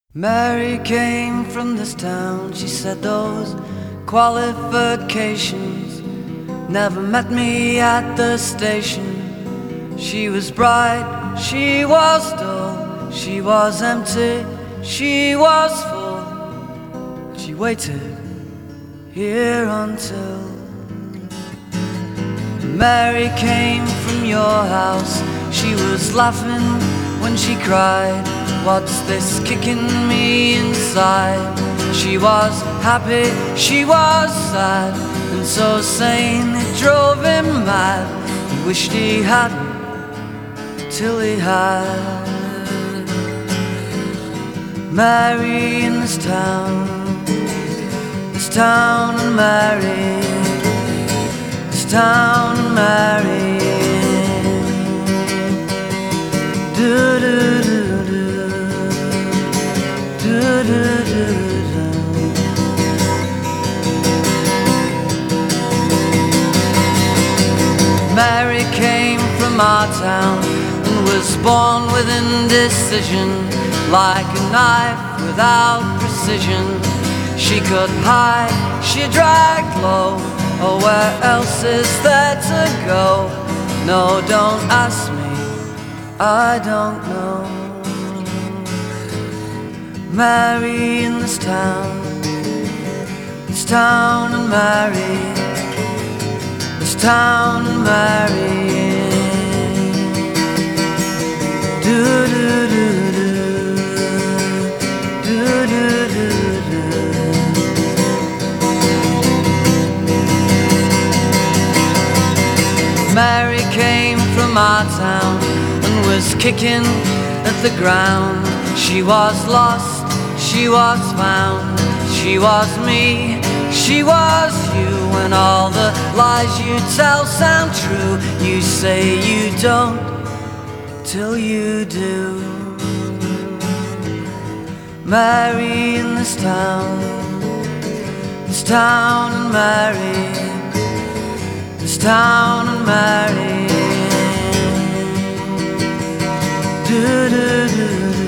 Mary came from this town. She said those qualifications never met me at the station. She was bright, she was dull, she was empty, she was full. She waited here until Mary came from your house. She was laughing when she cried, "What's this kicking me inside?" She was happy, she was sad, and so sane it drove him mad. He wished he hadn't till he had Mary in this town and Mary, this town and Mary. Do do do do do do do do. Mary came from our town and was born with indecision, like a knife without precision. She could hide, she dragged low. Oh, where else is there to go? No, don't ask me, I don't know. Mary in this town and Mary, this town and Mary. Do do do do do do do do. Mary came from our town and was kicking at the ground. She was lost, she was found. She was me, she was you. And all the lies you tell sound true. You say you don't till you do. Mary in this town and Mary, this town and Mary. Do do do.